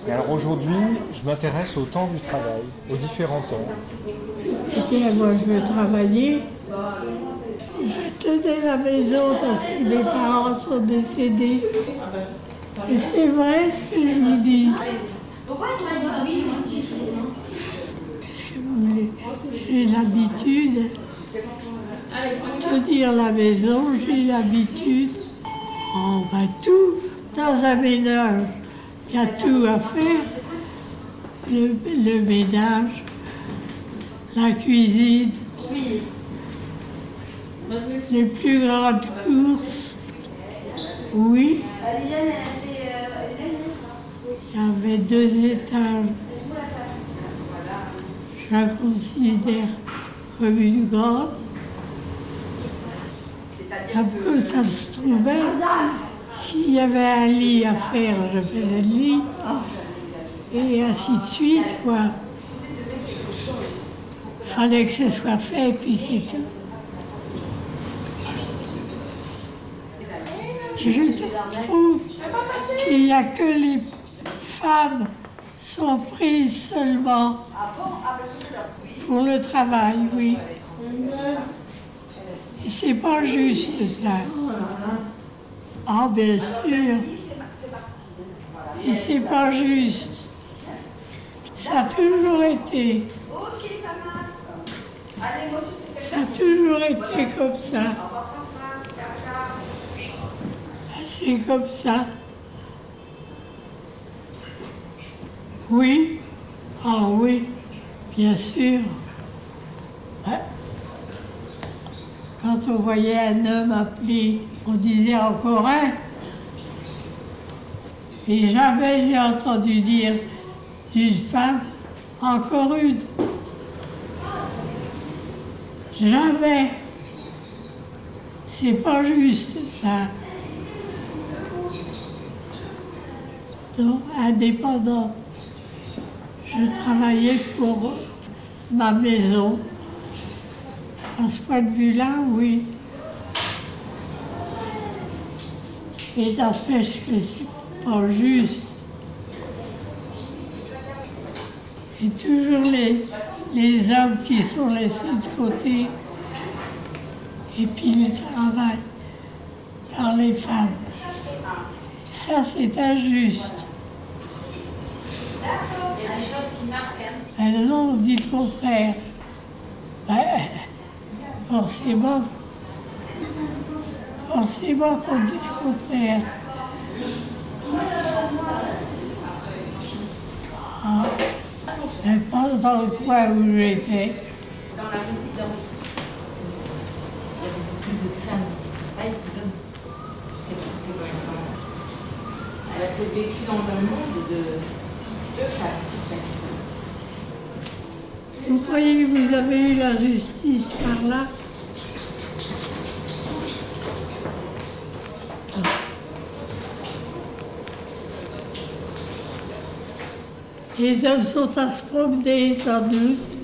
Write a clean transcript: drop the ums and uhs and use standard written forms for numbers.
Et alors aujourd'hui, je m'intéresse au temps du travail, aux différents temps. Et puis moi, je veux travailler. Je tenais la maison parce que mes parents sont décédés. Et c'est vrai ce que je vous dis. Pourquoi toi dis oui, moi je dis toujours non? Qu'est-ce que vous voulez? J'ai l'habitude de tenir la maison, j'ai l'habitude. On va tout dans un ménage. Il y a tout à faire. Le ménage, la cuisine, Oui. les plus grandes courses. Oui, il y avait 2 étages. Je la considère comme une grande. Après, ça se trouvait. S'il y avait un lit à faire, je faisais le lit. Et ainsi de suite, quoi. Il fallait que ce soit fait, et puis c'est tout. Je trouve qu'il n'y a que les femmes sont prises seulement pour le travail, oui. Et c'est pas juste, ça. Ah, bien sûr. Et c'est pas juste. Ça a toujours été. Ça a toujours été comme ça. C'est comme ça. Oui. Ah oui, bien sûr. Ouais. Quand on voyait un homme appelé, on disait encore un. Et jamais j'ai entendu dire d'une femme, encore une. Jamais. C'est pas juste, ça. Donc, indépendante. Je travaillais pour ma maison. À ce point de vue-là, oui. Et n'empêche que c'est pas juste. Et toujours les hommes qui sont laissés de côté, et puis le travail par les femmes. Ça, c'est injuste. Il y a des choses qui marquent. Ben non, on dit le contraire. Ben, forcément qu'on dit le contraire. Ah, mais pas dans le coin où j'étais. Dans la résidence, il y a beaucoup plus de femmes qui travaillent que d'hommes. C'est pour ça. Elle a peut-être vécu dans un monde de 2 femmes. Vous croyez que vous avez eu la justice par là? Les hommes sont à se promener, sans doute.